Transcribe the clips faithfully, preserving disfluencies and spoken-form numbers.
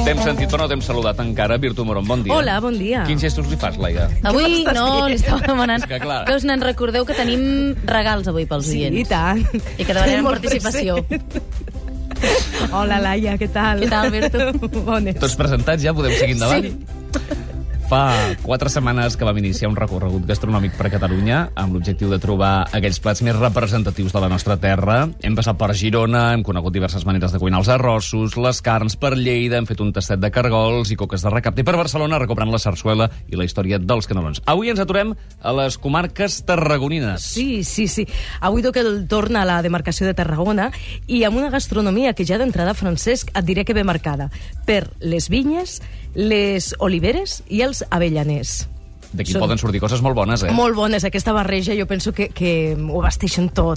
T'hem sentit, però no t'hem saludat encara. Virtu Moron, bon dia. Hola, bon dia. Quins gestos li fas, Laia? Avui no, li estava demanant que, clar. que us n'en recordeu que tenim regals avui pels Sí, oients. i tant. I que demanarem participació. Hola, Laia, què tal? Què tal, Virtu? Bones. Tots presentats ja? Podem seguir endavant? Sí. Fa quatre setmanes que vam iniciar un recorregut gastronòmic per Catalunya amb l'objectiu de trobar aquells plats més representatius de la nostra terra. Hem passat per Girona, hem conegut diverses maneres de cuinar els arrossos, les carns, per Lleida, hem fet un tastet de cargols i coques de recapte, i per Barcelona recuperant la sarsuela i la història dels canelons. Avui ens aturem a les comarques tarragonines. Sí, sí, sí. Avui toca el torn a la demarcació de Tarragona i amb una gastronomia que ja d'entrada, Francesc, et diré que ve marcada per les vinyes, les oliveres i els avellaners. D'aquí Són poden sortir coses molt bones, eh? Molt bones, aquesta barreja, jo penso que, que ho basteixen tot.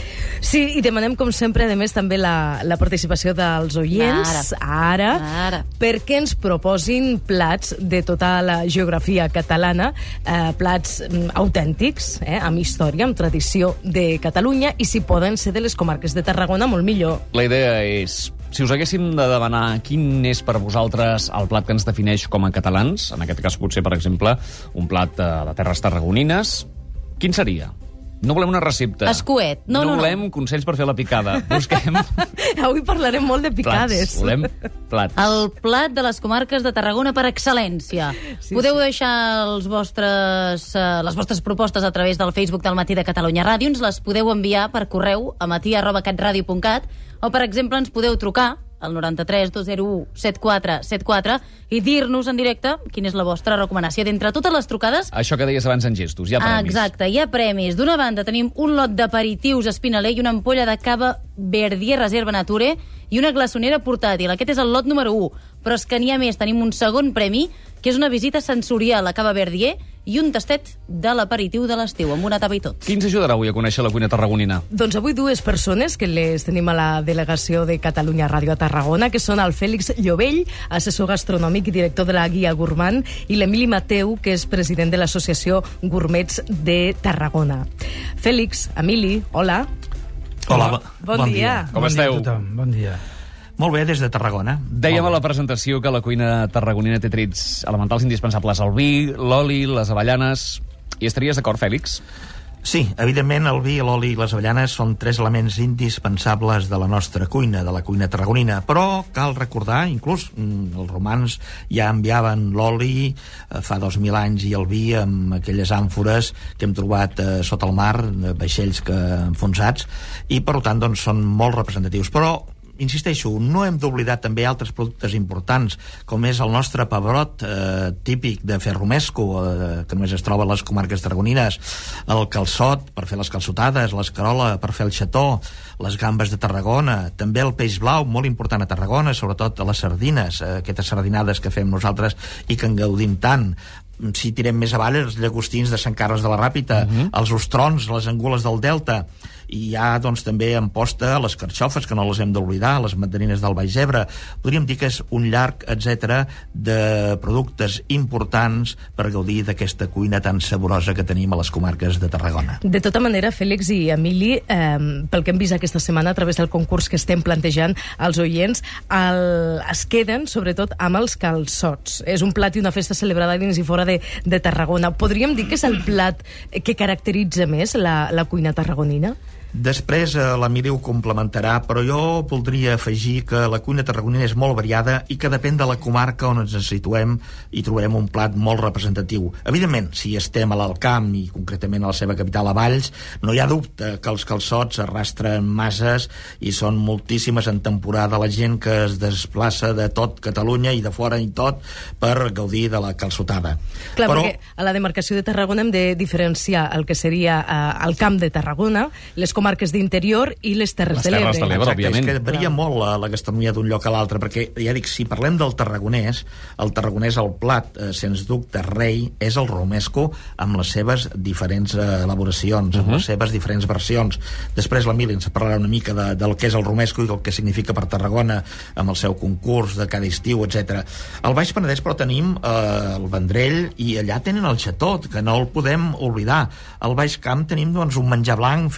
Sí, i demanem, com sempre, a més, també la, la participació dels oients, ara, Ara. perquè ens proposin plats de tota la geografia catalana, eh, plats mm, autèntics, eh, amb història, amb tradició de Catalunya, i si poden ser de les comarques de Tarragona, molt millor. La idea és, si us haguéssim de demanar quin és per vosaltres el plat que ens defineix com a catalans, en aquest cas potser, per exemple, un plat de, de terres tarragonines, quin seria? No volem una recepta. Escuet. No, no, no. volem consells per fer la picada. Busquem Avui parlarem molt de picades. plats. Volem plats. El plat de les comarques de Tarragona per excel·lència. Sí, Podeu sí. deixar els vostres, eh, les vostres propostes a través del Facebook del Matí de Catalunya Ràdio. Ens les podeu enviar per correu a matí arroba catradio punt cat o, per exemple, ens podeu trucar al noranta-tres dos zero u setanta quatre setanta quatre i dir-nos en directe quina és la vostra recomanació. D'entre totes les trucades... Això que deies abans en gestos, hi ha Ah, premis. exacte, hi ha premis. D'una banda tenim un lot d'aperitius Espinaler i una ampolla de cava Verdier Reserva Nature i una glaçonera portàtil. Aquest és el lot número u. Però és que n'hi ha més. Tenim un segon premi, que és una visita sensorial a Cava Verdier i un tastet de l'aperitiu de l'estiu, amb una tapa i tot. Qui ens ajudarà avui a conèixer la cuina tarragonina? Doncs avui dues persones que les tenim a la delegació de Catalunya Ràdio a Tarragona, que són el Fèlix Llovell, assessor gastronòmic i director de la Guia Gourmand, i l'Emili Mateu, que és president de l'Associació Gourmets de Tarragona. Fèlix, Emili, hola. Hola, Bon, bon dia. dia. Com bon esteu? Dia a tothom. Bon dia. Molt bé, des de Tarragona. Dèiem a Molt la presentació que la cuina tarragonina té trets elementals indispensables: el vi, l'oli, les avellanes... Hi estaries d'acord, Fèlix? Sí, evidentment el vi, l'oli i les avellanes són tres elements indispensables de la nostra cuina, de la cuina tarragonina, però cal recordar, inclús mm, els romans ja enviaven l'oli eh, fa dos mil anys i el vi amb aquelles àmfores que hem trobat eh, sota el mar, de vaixells que enfonsats, i per tant doncs, són molt representatius. Però insisteixo, no hem d'oblidar també altres productes importants, com és el nostre pebrot eh, típic de Ferromesco, eh, que només es troba a les comarques tarragonines, el calçot per fer les calçotades, l'escarola per fer el xató, les gambes de Tarragona, també el peix blau, molt important a Tarragona, sobretot a les sardines, eh, aquestes sardinades que fem nosaltres i que en gaudim tant. Si tirem més avall, els llagostins de Sant Carles de la Ràpita, uh-huh. els ostrons, les angules del Delta, i hi ha doncs, també en posta les carxofes, que no les hem d'oblidar, les mandarines del Baix Ebre. Podríem dir que és un llarg, etcètera, de productes importants per gaudir d'aquesta cuina tan saborosa que tenim a les comarques de Tarragona. De tota manera, Fèlix i Emili, eh, pel que hem vist aquesta setmana a través del concurs que estem plantejant als oients, el, es queden, sobretot, amb els calçots. És un plat i una festa celebrada dins i fora de, de Tarragona. Podríem dir que és el plat que caracteritza més la, la cuina tarragonina? Després eh, l'Emili ho complementarà, però jo voldria afegir que la cuina tarragonina és molt variada i que depèn de la comarca on ens situem i trobarem un plat molt representatiu. Evidentment, si estem a l'Alt Camp i concretament a la seva capital, a Valls, no hi ha dubte que els calçots arrastren masses i són moltíssimes en temporada la gent que es desplaça de tot Catalunya i de fora i tot per gaudir de la calçotada. Clar, però... perquè a la demarcació de Tarragona hem de diferenciar el que seria eh, el Camp de Tarragona, les comarques d'interior i les Terres Les de Terres de l'Ebre. l'Ebre, Exacte, òbviament. és que varia molt la, la gastronomia d'un lloc a l'altre, perquè ja dic, si parlem del tarragonès, el tarragonès, el plat, eh, sens dubte, rei, és el romesco amb les seves diferents eh, elaboracions, uh-huh. amb les seves diferents versions. Després l'Emili ens parlarà una mica de, del que és el romesco i del que significa per Tarragona amb el seu concurs de cada estiu, etcètera. Al Baix Penedès, però, tenim eh, el Vendrell i allà tenen el xatot, que no el podem oblidar. Al Baix Camp tenim doncs, un menjar blanc fet amb ametlla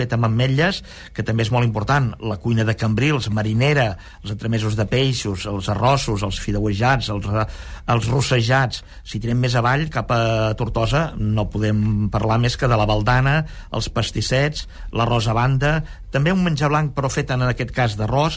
ametlles, que també és molt important, la cuina de cambrils, marinera, els entremesos de peixos, els arrossos, els fideuejats, els, els rossejats. Si tirem més avall, cap a Tortosa, no podem parlar més que de la baldana, els pastissets, l'arròs a banda, també un menjar blanc però fet en aquest cas d'arròs,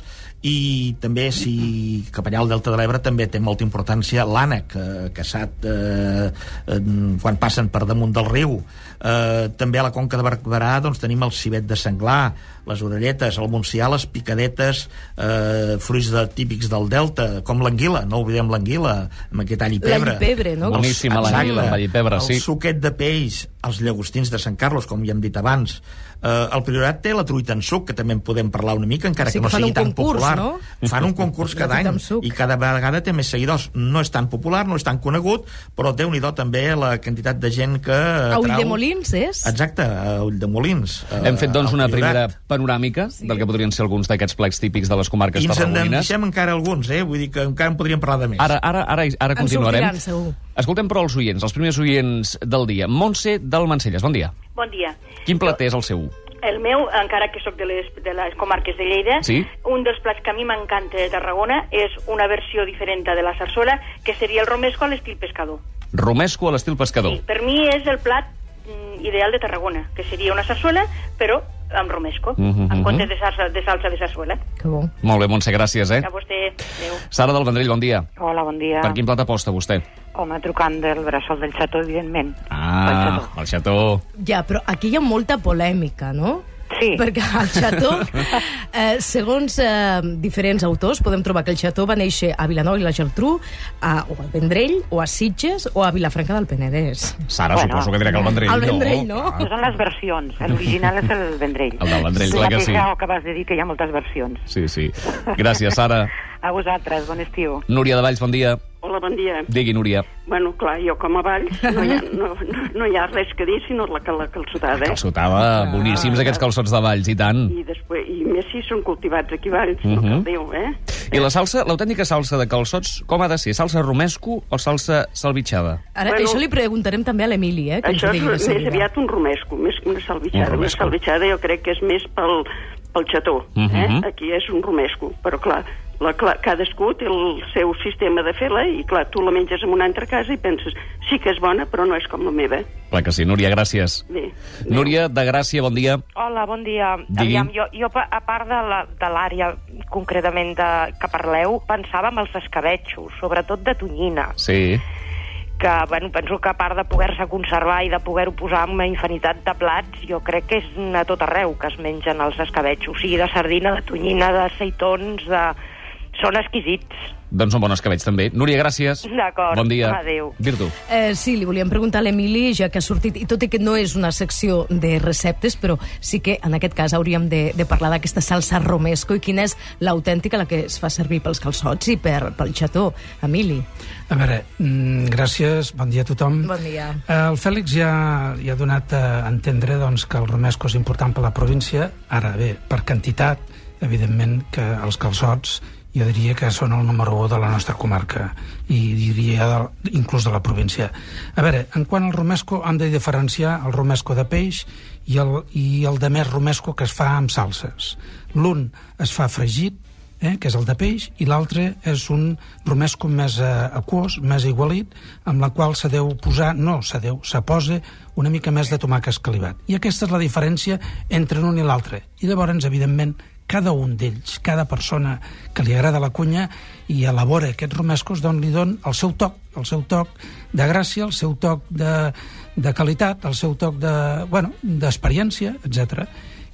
i també, si cap allà al Delta de l'Ebre, també té molta importància l'ànec, eh, caçat eh, eh, quan passen per damunt del riu. Eh, també a la Conca de Barberà doncs, tenim el civet de senglar, les orelletes, al Montsià les picadetes, eh, fruits de, típics del Delta, com l'anguila, no oblidem l'anguila, amb aquest all i pebre. L'all i pebre, no? Boníssima l'anguila, amb all i pebre, sí. El suquet de peix, els llagostins de Sant Carlos, com ja hem dit abans. Eh, el Priorat té la truita en suc, que també en podem parlar una mica, encara sí, que no que sigui tan concurs, popular. No? Fan un concurs cada any i cada vegada té més seguidors. No és tan popular, no és tan conegut, però Déu-n'hi-do també la quantitat de gent que a trau... Ulldemolins, és? Exacte, a Ulldemolins. Hem fet, doncs, una primera Priorat. panoràmica sí. del que podrien ser alguns d'aquests plats típics de les comarques I ens en tarragonines. deixem encara alguns, eh? Vull dir que encara en podríem parlar de més. Ara, ara, ara, ara continuarem. En sortiran, segur. Escoltem, però, els oients, els primers oients del dia. Montse del Mancelles, bon dia. Bon dia. Quin plat és el seu? El meu, encara que sóc de les, de les comarques de Lleida, sí? un dels plats que a mi m'encanta de Tarragona és una versió diferent de la sarsola, que seria el romesco a l'estil pescador. Romesco a l'estil pescador. Sí, per mi és el plat mm, ideal de Tarragona, que seria una sarsola, però amb romesco, uh -huh, en comptes de salsa, de salsa de sarsuela. Que bo. Molt bé, Montse, gràcies, eh? A vostè. Adéu. Sara del Vendrell, bon dia. Hola, bon dia. Per quin plat aposta vostè? Home, trucant del bressol del xató, evidentment. Ah, el xató. Ja, però aquí hi ha molta polèmica, no? Sí. Perquè el xató, eh, segons eh, diferents autors, podem trobar que el xató va néixer a Vilanova i la Geltrú, a, o al Vendrell, o a Sitges, o a Vilafranca del Penedès. Sara, Bueno, suposo que dirà que el Vendrell, el Vendrell, no? No són les versions. L'original és el Vendrell. El del Vendrell, Sí, clar que sí. Ja acabes de dir que hi ha moltes versions. Sí, sí. Gràcies, Sara. A vosaltres, bon estiu. Núria de Valls, bon dia. Hola, bon dia. Digui, Núria. Bueno, clar, jo com a Valls no hi ha, no, no, no hi ha res que dir sinó la, la calçotada, eh? Calçotada, boníssims aquests calçots de Valls, i tant. I, després, i més si són cultivats aquí a Valls, Uh no -huh. cal Déu, eh? I la salsa, l'autèntica salsa de calçots, com ha de ser? Salsa romesco o salsa salvitxada? Ara, Bueno, això li preguntarem també a l'Emili, eh? Que ens Això ho digui de és més seguida. aviat un romesco, més que una salvitxada. Un Una romesco. salvitxada jo crec que és més pel, pel xató, Uh -huh. eh? Aquí és un romesco, però clar, la, clar, cadascú té el seu sistema de fer-la i clar, tu la menges en una altra casa i penses, sí que és bona, però no és com la meva. Clar que sí, Núria, gràcies. Bé. Núria de Gràcia, bon dia. Hola, bon dia. Digui. Aviam, jo, jo, a part de la- de l'àrea concretament de, que parleu, pensava en els escabetxos, sobretot de tonyina, Sí. que bueno, penso que a part de poder-se conservar i de poder-ho posar en una infinitat de plats, jo crec que és a tot arreu que es mengen els escabetxos, o sigui, de sardina, de tonyina, de seitons, de... són exquisits. Doncs són bons cabells, també. Núria, gràcies. D'acord. Bon dia. Adéu. Virtu. Eh, sí, li volíem preguntar a l'Emili, ja que ha sortit, i tot i que no és una secció de receptes, però sí que en aquest cas hauríem de, de parlar d'aquesta salsa romesco i quina és l'autèntica, la que es fa servir pels calçots i per, pel xató. Emili. A veure, mm, gràcies, bon dia a tothom. Bon dia. Eh, el Fèlix ja, ja ha donat a entendre doncs, que el romesco és important per la província. Ara bé, per quantitat, evidentment que els calçots jo diria que són el número u de la nostra comarca i diria de, inclús de la província. A veure, en quant al romesco hem de diferenciar el romesco de peix i el, i el de més romesco que es fa amb salses. L'un es fa fregit, eh, que és el de peix, i l'altre és un romesco més eh, aquós, més igualit, amb la qual se deu posar, no se deu, se posa una mica més de tomàquet escalivat. I aquesta és la diferència entre l'un i l'altre. I llavors, evidentment, cada un d'ells, cada persona que li agrada la cuina i elabora aquests romescos, doncs li don el seu toc, el seu toc de gràcia, el seu toc de, de qualitat, el seu toc de, bueno, d'experiència, etcètera.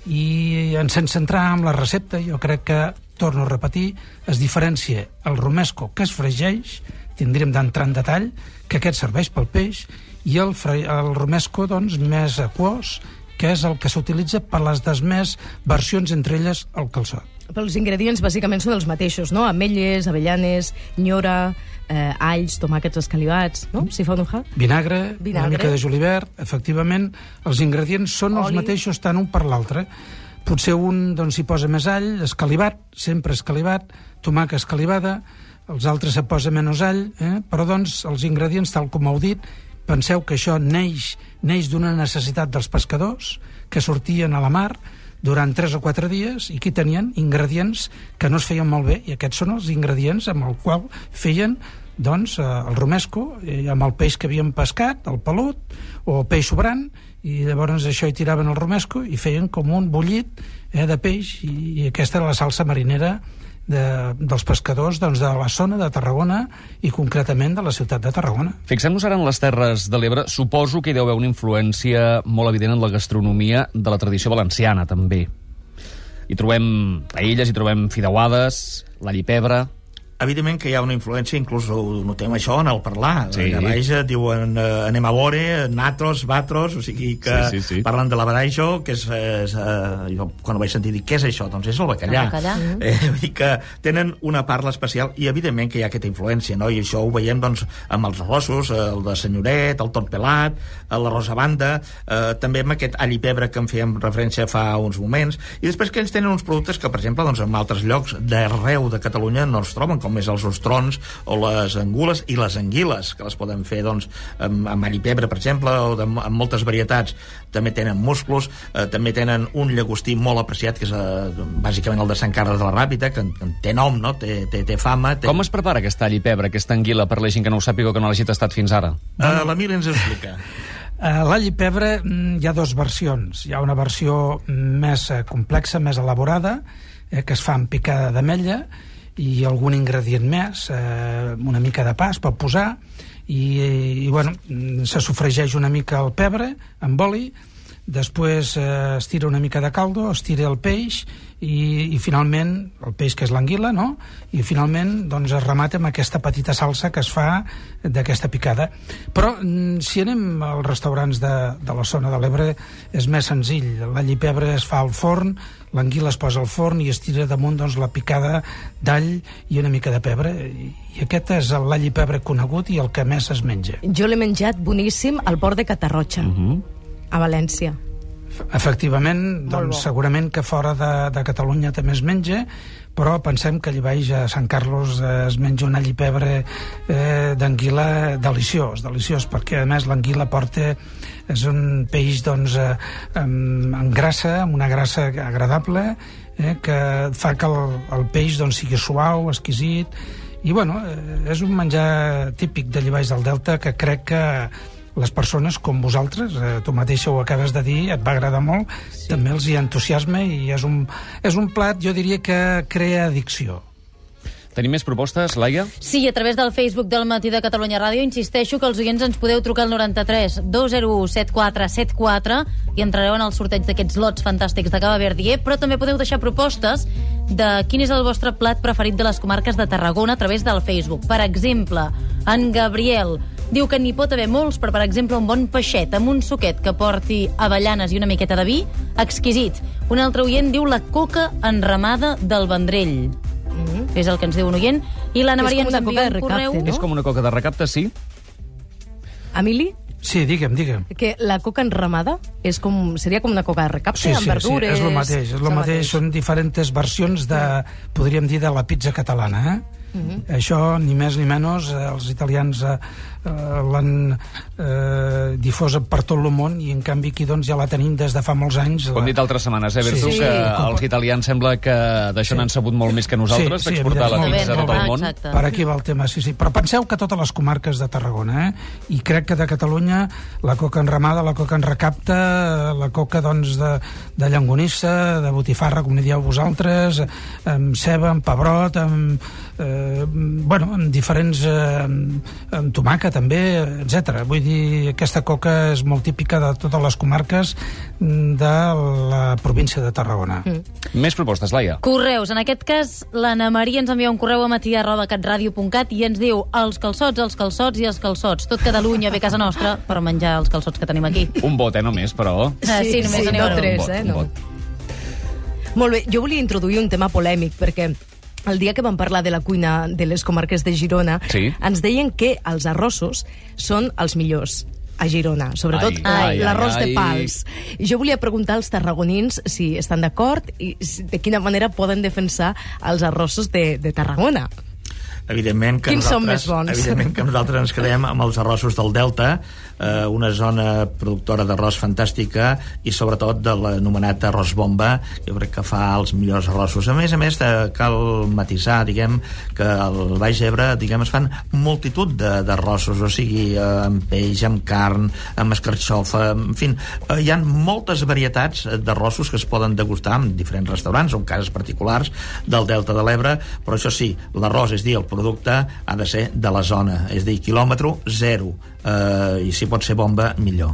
I en sense entrar en la recepta, jo crec que, torno a repetir, es diferencia el romesco que es fregeix, tindríem d'entrar en detall, que aquest serveix pel peix, i el, fre el romesco doncs, més aquós, que és el que s'utilitza per les desmés versions, entre elles el calçot. Però els ingredients bàsicament són els mateixos, no? Ametlles, avellanes, nyora, eh, alls, tomàquets escalivats, no? Si fa un ja. Vinagre, Vinagre, una mica de julivert, efectivament, els ingredients són Oli. els mateixos tant un per l'altre. Potser un doncs, s'hi posa més all, escalivat, sempre escalivat, tomàquet escalivada, els altres se posa menys all, eh? Però doncs els ingredients, tal com heu dit, penseu que això neix, neix d'una necessitat dels pescadors que sortien a la mar, durant tres o quatre dies, i aquí tenien ingredients que no es feien molt bé, i aquests són els ingredients amb el qual feien doncs, el romesco, eh, amb el peix que havien pescat, el pelut, o el peix sobrant, i llavors això hi tiraven el romesco i feien com un bullit eh, de peix, i, i aquesta era la salsa marinera de, dels pescadors doncs, de la zona de Tarragona i concretament de la ciutat de Tarragona. Fixem-nos ara en les Terres de l'Ebre. Suposo que hi deu haver una influència molt evident en la gastronomia de la tradició valenciana, també. Hi trobem paelles, hi trobem fideuades, l'all i pebre... Evidentment que hi ha una influència, inclús ho notem això en el parlar. Sí. Allà baix diuen eh, anem a veure, natros, batros, o sigui que sí, sí, sí. parlen de la baraixo, que és... és eh, jo quan ho vaig sentir dic, què és això? Doncs és el bacallà. El bacallà. Eh, vull dir que tenen una parla especial i evidentment que hi ha aquesta influència, no? I això ho veiem doncs, amb els arrossos, el de senyoret, el tot pelat, l'arròs a banda, eh, també amb aquest all i pebre que en fèiem referència fa uns moments, i després que ells tenen uns productes que, per exemple, doncs, en altres llocs d'arreu de Catalunya no es troben, com és els ostrons o les angules i les anguiles, que les poden fer doncs, amb, amb all i pebre, per exemple, o de, amb moltes varietats. També tenen musclos, eh, també tenen un llagostí molt apreciat, que és eh, bàsicament el de Sant Carles de la Ràpita, que, que té nom, no? té, té, té fama. Té... Com es prepara aquest all i pebre, aquesta anguila, per la gent que no ho sàpiga o que no l'hagi tastat fins ara? Eh, L'Emili ens explica. A l'all i pebre hi ha dues versions. Hi ha una versió més complexa, més elaborada, eh, que es fa amb picada d'ametlla, i algun ingredient més, eh, una mica de pa es pot posar, i, i bueno, se sofregeix una mica el pebre amb oli, després eh, es tira una mica de caldo, es tira el peix, i, i finalment, el peix que és l'anguila, no? I finalment doncs, es remata amb aquesta petita salsa que es fa d'aquesta picada. Però si anem als restaurants de, de la zona de l'Ebre és més senzill. L'all i pebre es fa al forn, l'anguila es posa al forn i es tira damunt doncs, la picada d'all i una mica de pebre, i aquest és l'all i pebre conegut i el que més es menja. Jo l'he menjat boníssim al port de Catarroja, Uh-huh. a València. Efectivament, doncs, segurament que fora de, de Catalunya també es menja, però pensem que allà baix a Sant Carlos eh, es menja un all i pebre eh, d'anguila deliciós, deliciós, perquè a més l'anguila porta, és un peix doncs, eh, amb, amb grassa, amb una grassa agradable, eh, que fa que el, el peix doncs, sigui suau, exquisit, i bueno, eh, és un menjar típic d'allà baix del Delta que crec que les persones com vosaltres, eh, tu mateixa ho acabes de dir, et va agradar molt, sí. També els hi entusiasma i és un, és un plat, jo diria que crea addicció. Tenim més propostes, Laia? Sí, a través del Facebook del Matí de Catalunya Ràdio. Insisteixo que els oients ens podeu trucar al noranta-tres dos zero u set quatre set quatre i entrareu en el sorteig d'aquests lots fantàstics de Cava Verdier, però també podeu deixar propostes de quin és el vostre plat preferit de les comarques de Tarragona a través del Facebook. Per exemple, en Gabriel diu que n'hi pot haver molts, però per exemple un bon peixet amb un suquet que porti avellanes i una miqueta de vi, exquisit. Un altre oient diu la coca enramada del Vendrell. Mm-hmm. És el que ens diu un oient. I l'Anna Maria ens envia un correu. No? És com una coca de recapte, sí? Emili? Sí, digue'm, digue'm. Que la coca enramada és com, seria com una coca de recapte, sí, amb sí, verdures... Sí, és el mateix, és el mateix. mateix. Són diferents versions de, podríem dir, de la pizza catalana, eh? Uh-huh. Això, ni més ni menys, els italians eh, l'han eh, difosa per tot el món i en canvi aquí doncs, ja la tenim des de fa molts anys. Com la... dit altres setmanes, eh, Bertu, sí, que sí, els italians sembla que d'això sí. n'han sabut molt més que nosaltres, sí, sí, d'exportar la pizza a tot el món. Exacte. Per aquí va el tema, sí, sí. Però penseu que totes les comarques de Tarragona, eh? I crec que de Catalunya la coca enramada, la coca en recapte, la coca doncs, de, de llangonissa, de botifarra, com dieu vosaltres, amb ceba, amb pebrot, amb, eh, bueno, amb diferents... Eh, amb tomàquet també, etcètera. Vull dir, aquesta coca és molt típica de totes les comarques de la província de Tarragona. Mm. Més propostes, Laia. Correus. En aquest cas, l'Anna Maria ens envia un correu a matí arroba catradio punt cat i ens diu els calçots, els calçots i els calçots. Tot Catalunya ve a casa nostra per menjar els calçots que tenim aquí. Un vot, eh, només, però... Sí, sí, només sí, aneu no tres, vot, eh? un No. vot. Molt bé, jo volia introduir un tema polèmic, perquè el dia que vam parlar de la cuina de les comarques de Girona, sí. ens deien que els arrossos són els millors a Girona, sobretot ai, ai, l'arròs ai, de pals. I jo volia preguntar als tarragonins si estan d'acord i de quina manera poden defensar els arrossos de, de Tarragona. Evidentment que Quins són més nosaltres, bons? evidentment que nosaltres ens quedem amb els arrossos del Delta, eh, una zona productora d'arròs fantàstica i sobretot de l'anomenat arròs bomba, jo crec que fa els millors arrossos. A més a més, eh, cal matisar, diguem, que al Baix Ebre, diguem, es fan multitud d'arrossos, o sigui, eh, amb peix, amb carn, amb escarxofa, en fi, eh, hi ha moltes varietats d'arrossos que es poden degustar en diferents restaurants o en cases particulars del Delta de l'Ebre, però això sí, l'arròs, és dir, el producte ha de ser de la zona, és a dir, quilòmetre zero, eh, i si pot ser bomba, millor.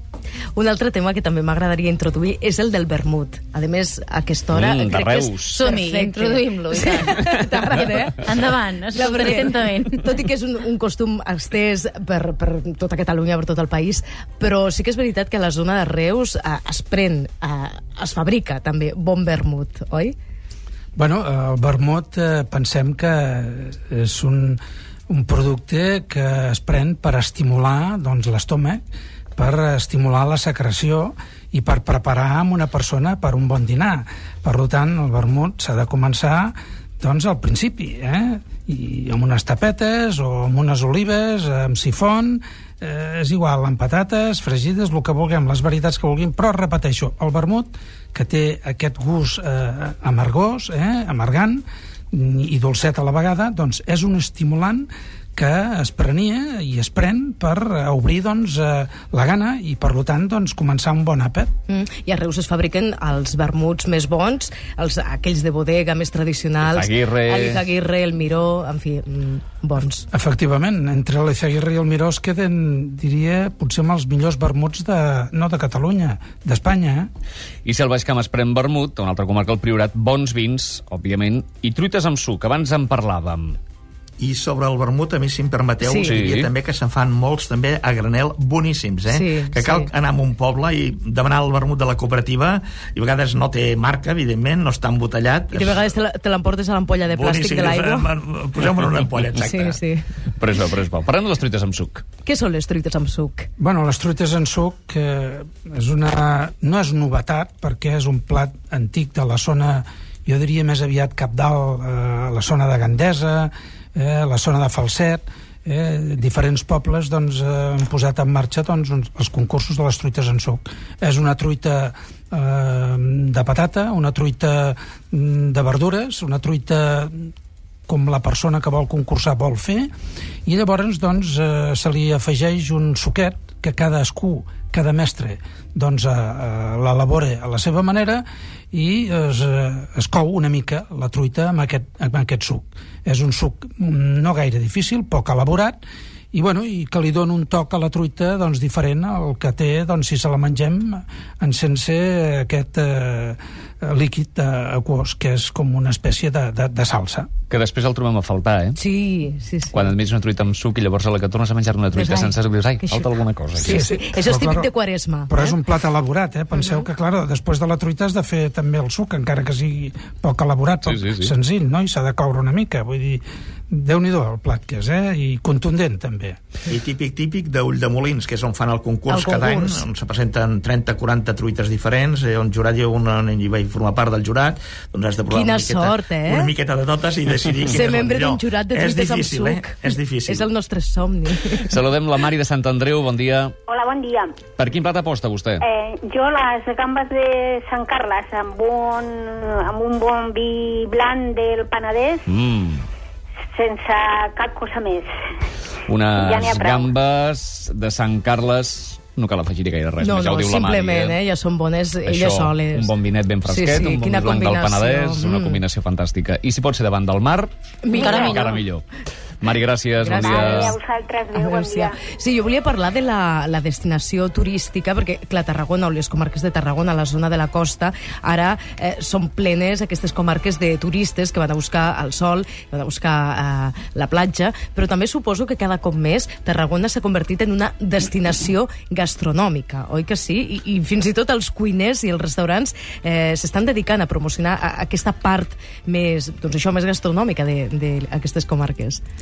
Un altre tema que també m'agradaria introduir és el del vermut. A més, a aquesta hora Mm, de crec que és Reus. Som-hi, perfecte. introduïm-lo. i tant. T'agrada, eh? Endavant, escoltaré atentament. Tot i que és un, un costum estès per, per tota Catalunya, per tot el país, però sí que és veritat que a la zona de Reus eh, es pren, eh, es fabrica també bon vermut, oi? Bueno, el vermut eh, pensem que és un, un producte que es pren per estimular doncs, l'estómac, per estimular la secreció i per preparar amb una persona per un bon dinar. Per tant, el vermut s'ha de començar doncs, al principi, eh? I amb unes tapetes o amb unes olives, amb sifon, eh, és igual, amb patates, fregides, el que vulguem, les varietats que vulguem, però repeteixo, el vermut, que té aquest gust eh, amargós, eh, amargant i dolcet a la vegada, doncs és un estimulant que es prenia i es pren per obrir doncs, eh, la gana i, per tant, doncs, començar un bon àpat. Mm. I a Reus es fabriquen els vermuts més bons, els, aquells de bodega més tradicionals, Izaguirre. l'Izaguirre, el Miró, en fi, mm, bons. Efectivament, entre l'Izaguirre i el Miró es queden, diria, potser amb els millors vermuts de, no de Catalunya, d'Espanya. Eh? I si al Baix Camp es pren vermut, a una altra comarca, el Priorat, bons vins, òbviament, i truites amb suc, abans en parlàvem. I sobre el vermut, a mi, si em permeteu, Sí. diria Sí. també que se'n fan molts també a granel boníssims, eh? Sí, que cal sí. anar a un poble i demanar el vermut de la cooperativa, i a vegades no té marca, evidentment, no està embotellat. I de vegades te la- te l'emportes a l'ampolla de plàstic de l'aigua. Poseu-me en una ampolla, exacte. Sí, sí. Però és bo, però és bo. Parlem de les truites amb suc. Què són les truites amb suc? Bueno, les truites en suc eh, és una, no és novetat, perquè és un plat antic de la zona, jo diria més aviat Capdalt, eh, la zona de Gandesa, eh, la zona de Falset, eh, diferents pobles doncs, eh, han posat en marxa doncs, uns- els concursos de les truites en suc. És una truita eh, de patata, una truita mm, de verdures, una truita com la persona que vol concursar vol fer, i llavors doncs, eh, se li afegeix un suquet que cadascú, cada mestre, doncs, eh, eh, l'elabora a la seva manera i es, eh, es cou una mica la truita amb aquest, amb aquest suc. És un suc no gaire difícil, poc elaborat, i, bueno, i que li dona un toc a la truita doncs, diferent al que té doncs, si se la mengem en sense aquest eh, líquid eh, aquós, que és com una espècie de, de, de salsa. Que després el trobem a faltar, eh? Sí, sí, sí. Quan et menges una truita amb suc i llavors a la que tornes a menjar una truita Ai, sense suc, dius, ai, que falta això- alguna cosa aquí. Sí, sí. Això és Però, típic clar, de Quaresma. Però eh? és un plat elaborat, eh? Penseu que, clar, després de la truita has de fer també el suc, encara que sigui poc elaborat, Sí, poc sí, sí. senzill, no? I s'ha de coure una mica, vull dir, Déu-n'hi-do el plat que és, eh? I contundent, també. I típic, típic d'Ull de Molins, que és on fan el concurs, El cada any, concurs. on se presenten trenta quaranta truites diferents, eh, on jurat jo una, i vaig formar part del jurat, doncs has de provar Quina una miqueta, sort, eh? una miqueta de totes i decidir quina Ser és la membre millor. d'un jurat de És truites amb difícil, suc. eh? És difícil. És el nostre somni. Saludem la Mari de Sant Andreu, bon dia. Hola, bon dia. Per quin plat aposta vostè? Eh, jo les gambes de Sant Carles amb un, amb un bon vi blanc del Penedès, Mm. sense cap cosa més. Unes Ja n'hi ha prou. gambes de Sant Carles, no cal afegir-hi gaire res, No, més, ja no, ho diu la Mari. simplement, eh? Ja són bones elles soles. Un bon vinet ben fresquet, Sí, sí, un bon quina blanc del combinació. Penedès, una Mm. combinació fantàstica. I si pot ser davant del mar, Millor. Encara millor. encara millor. Mari, gràcies, bon Gràcies. dia. Vale, a vosaltres, adéu, bon dia. Sí, jo volia parlar de la, la destinació turística, perquè, clar, Tarragona o les comarques de Tarragona, la zona de la costa, ara eh, són plenes aquestes comarques de turistes que van a buscar el sol, que van a buscar eh, la platja, però també suposo que cada cop més Tarragona s'ha convertit en una destinació gastronòmica, oi que sí? I, i fins i tot els cuiners i els restaurants eh, s'estan dedicant a promocionar a, a aquesta part més, doncs això, més gastronòmica d'aquestes comarques.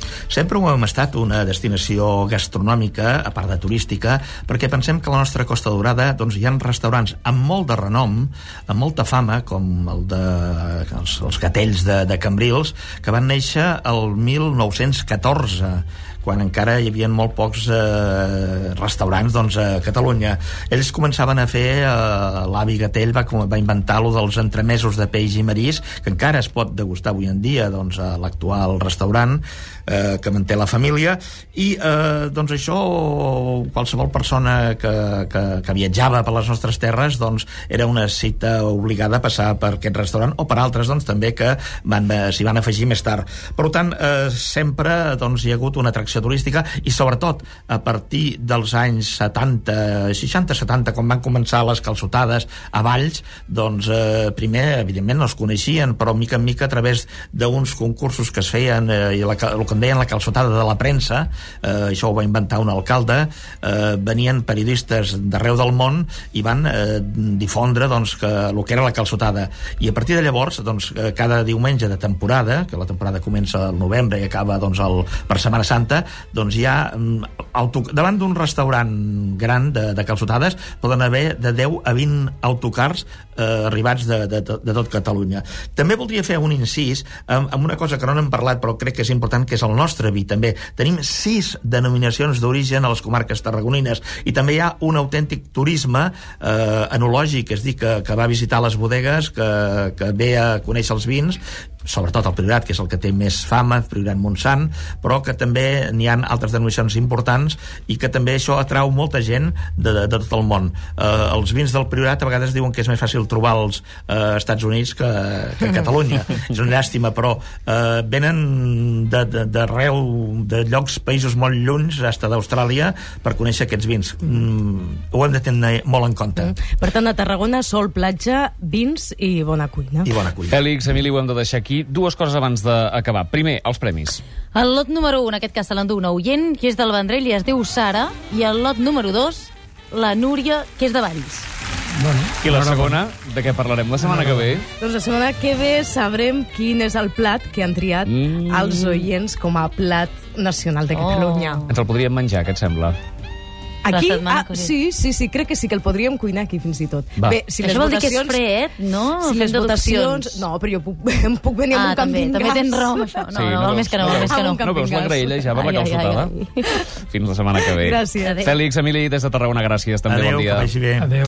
Sempre ho hem estat una destinació gastronòmica, a part de turística, perquè pensem que a la nostra Costa Daurada doncs, hi ha restaurants amb molt de renom, amb molta fama, com el de, els, els Gatells de, de Cambrils, que van néixer el mil nou-cents catorze, quan encara hi havia molt pocs eh, restaurants doncs, a Catalunya. Ells començaven a fer, eh, l'avi Gatell va, va inventar lo dels entremesos de peix i marís, que encara es pot degustar avui en dia doncs, a l'actual restaurant eh, que manté la família, i eh, doncs això qualsevol persona que, que, que viatjava per les nostres terres doncs, era una cita obligada a passar per aquest restaurant, o per altres doncs, també que van, s'hi van afegir més tard. Per tant, eh, sempre doncs, hi ha hagut una atracció turística, i sobretot a partir dels anys setanta, seixanta setanta, quan van començar les calçotades a Valls, doncs eh, primer evidentment no es coneixien, però mica en mica a través d'uns concursos que es feien, eh, i la, el que en deien la calçotada de la premsa, eh, això ho va inventar un alcalde, eh, venien periodistes d'arreu del món i van eh, difondre doncs, que, el que era la calçotada, i a partir de llavors doncs, cada diumenge de temporada, que la temporada comença al novembre i acaba doncs, el, per Setmana Santa, doncs hi ha auto... davant d'un restaurant gran de, de calçotades poden haver de deu a vint autocars eh, arribats de, de, de tot Catalunya. També voldria fer un incís amb, amb una cosa que no n'hem parlat però crec que és important, que és el nostre vi també. Tenim sis denominacions d'origen a les comarques tarragonines, i també hi ha un autèntic turisme eh, enològic, és dir, que, que va a visitar les bodegues, que, que ve a conèixer els vins, sobretot el Priorat, que és el que té més fama, Priorat Montsant, però que també n'hi ha altres denominacions importants, i que també això atrau molta gent de, de, de tot el món. Eh, els vins del Priorat a vegades diuen que és més fàcil trobar-los eh, als Estats Units que, que a Catalunya. És una llàstima, però eh, venen d'arreu, de, de llocs, països molt llunys, fins d'Austràlia, per conèixer aquests vins. Mm, ho hem de tenir molt en compte. Mm. Per tant, a Tarragona, sol, platja, vins i bona cuina. I bona cuina. Fèlix, Emili, ho hem de deixar aquí. Dues coses abans d'acabar. Primer, els premis. El lot número un, en aquest cas se l'endú una oient, que és del Vendrell i es diu Sara, i el lot número dos, la Núria, que és de Valls. Bueno, I la segona, de què parlarem la setmana que ve? Doncs la setmana que ve sabrem quin és el plat que han triat mm. els oients com a plat nacional de Catalunya. Oh. Ens el podríem menjar, què et sembla? Aquí? Ah, sí, sí, sí, crec que sí, que el podríem cuinar aquí fins i tot. Va. Bé, si Això les vol dir votacions... que és fred, no? Si Fent les votacions... No, però jo puc, em puc venir amb ah, un camping també, gas. també tens raó amb això. No, Sí, no, no val més que no, val més que no. No veus la graella ja per la Ai, ai, calçotada? ai, ai. Fins la setmana que ve. Gràcies. Fèlix, Emili, des de Tarragona, gràcies. També Adéu, bon dia. que vagi bé. Adéu.